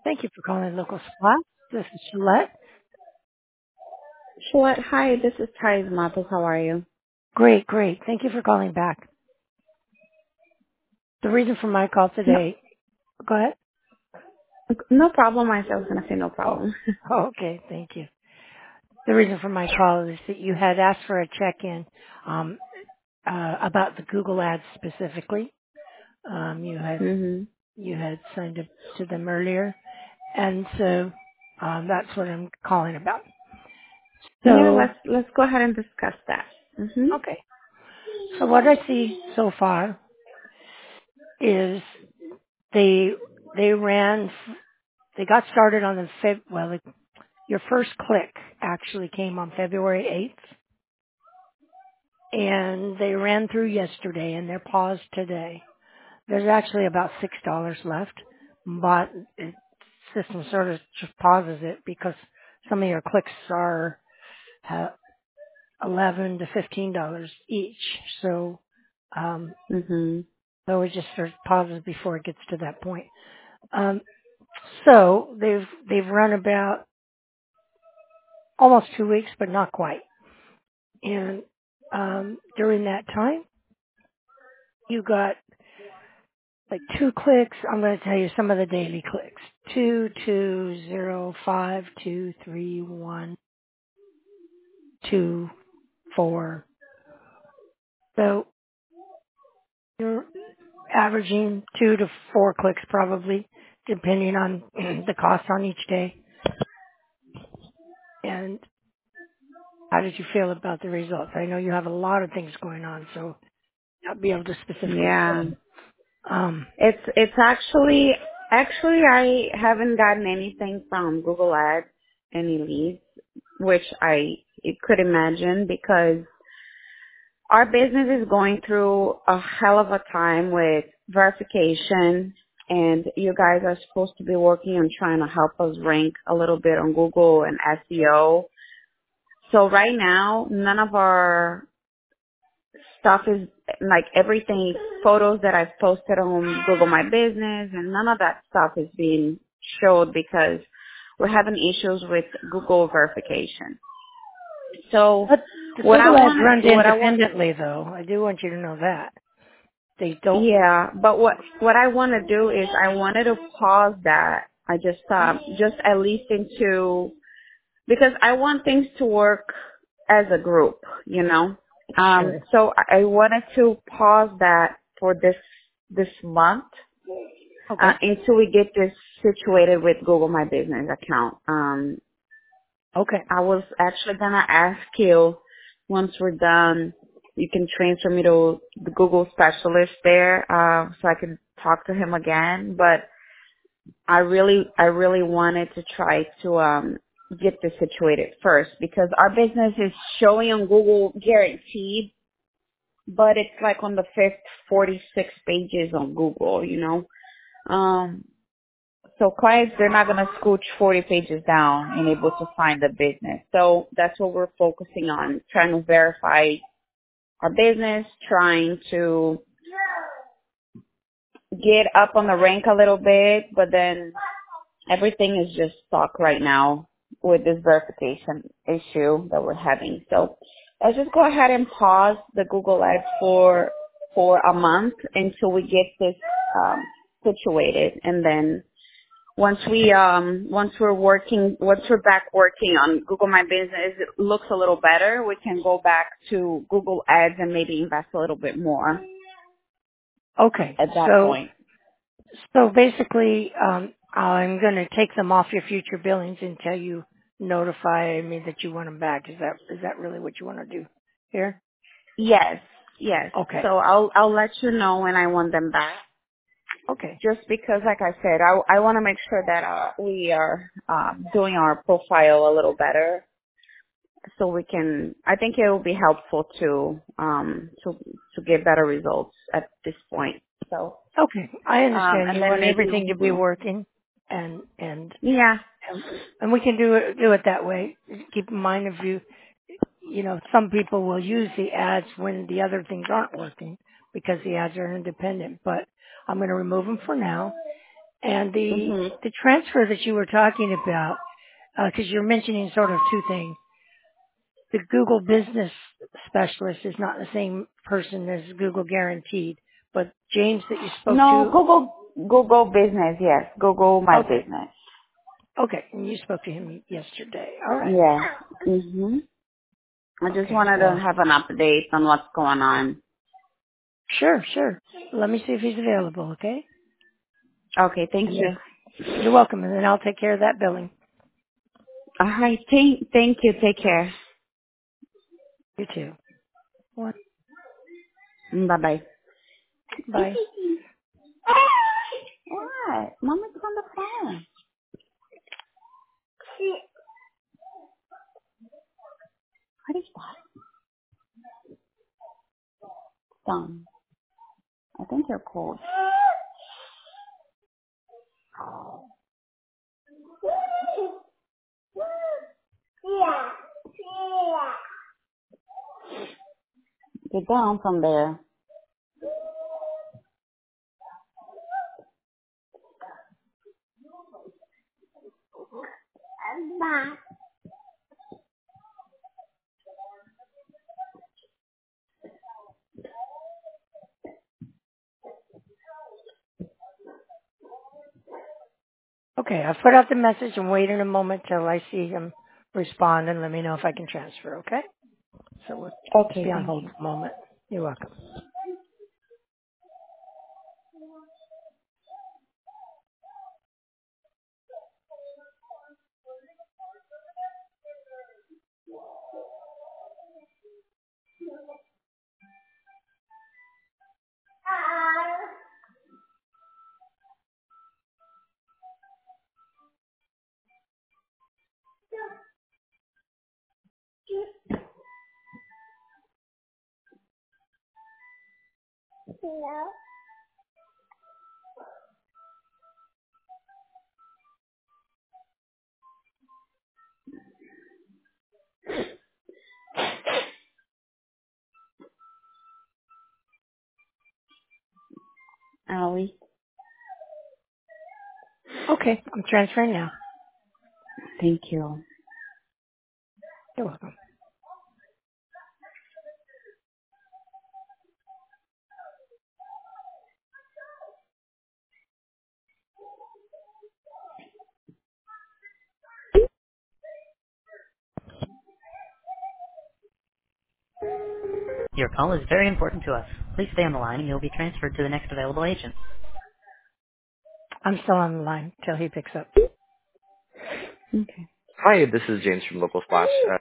Thank you for calling Local Spot. This is Gillette. Sure. Hi, this is Thais Matos. How are you? Great, great. Thank you for calling back. The reason for my call No, today, go ahead. no problem. I was gonna say no Oh, problem. okay, thank you. The reason for my call is that you had asked for a check-in um, about the Google ads specifically. You had Mhm. signed up to them earlier, and so that's what I'm calling about. Yeah, So, let's go ahead and discuss that. Mhm. okay. So what I see so far is they they ran they got started on the your first click actually came on February 8th, and they ran through yesterday, and they're paused today. There's actually about $6 left, but the system sort of just pauses it because some of your clicks are 11 to $15 each. So, um, Mhm. so it just sort of pauses before it gets to that point. Um, so they've run about almost 2 weeks, but not quite. And during that time, you got like 2 clicks. I'm going to tell you some of the daily clicks: 2, 2, 0, 5, 2, 3, 1, 2, 4. So you're averaging 2 to 4 clicks probably, depending on the cost on each day. And how did you feel about the results? I know you have a lot of things going on, so I'll be able to specifically Yeah. say. Um, It's actually I haven't gotten anything from Google Ads, any leads, which I could imagine because our business is going through a hell of a time with verification, and you guys are supposed to be working on trying to help us rank a little bit on Google and SEO. So right now, none of our stuff is like everything, photos that I've posted on Google My Business, and none of that stuff is being showed because we're having issues with Google verification. So but the what I Google ads want run to, what I want independently, though. I do want you to know that they don't. Yeah, but what I want to do is I wanted to pause that. I just at least into because I want things to work as a group, you know. Sure. So I wanted to pause that for this month Okay. until we get this situated with Google My Business account. Okay. I was actually gonna ask you once we're done, you can transfer me to the Google specialist there, so I can talk to him again. But I really wanted to try to get this situated first because our business is showing on Google guaranteed, but it's like on the fifth 46 pages on Google, you know. Um, so clients, they're not going to scooch 40 pages down and able to find the business. So that's what we're focusing on, trying to verify our business, trying to get up on the rank a little bit, but then everything is just stuck right now with this verification issue that we're having. So let's just go ahead and pause the Google Ads for a month until we get this situated, and then once we're back working on Google My Business, it looks a little better. We can go back to Google Ads and maybe invest a little bit more Okay. at that So point. basically, I'm going to take them off your future billings until you notify me that you want them back. Is that really what you want to do here? Yes, yes. Okay. So I'll let you know when I want them back. Okay. Just because, like I said, I want to make sure that we are doing our profile a little better, so we can. I think it will be helpful to get better results at this point. So Okay. I understand and you then want maybe everything to be working, and yeah. and we can do it that way. Keep in mind if some people will use the ads when the other things aren't working because the ads are independent. But I'm going to remove them for now, And Mhm. the transfer that you were talking about, because you're mentioning sort of two things. The Google Business Specialist is not the same person as Google Guaranteed, but James that you spoke No, to. Google Business. Yes, Google My Okay, Business. okay, and you spoke to him yesterday. All right. Yeah. Mhm. I just Okay. wanted to Well, have an update on what's going on. sure, sure. Let me see if he's available. Okay. Okay. Thank And you. then you're welcome, and then I'll take care of that billing. All right. Thank you. Take care. You too. What? Bye bye. Bye. What? Mommy's on the phone. What is that? Son, I think you're cold. Get down from there. Okay, I've put out the message and wait in a moment till I see him respond and let me know if I can transfer, okay? So we'll just Okay. be on Thank hold you. for a moment. You're welcome. Allie. Okay, I'm transferring now. Thank you. You're welcome. Your call is very important to us. Please stay on the line and you'll be transferred to the next available agent. I'm still on the line till he picks up. Okay. Hi, this is James from Local Splash.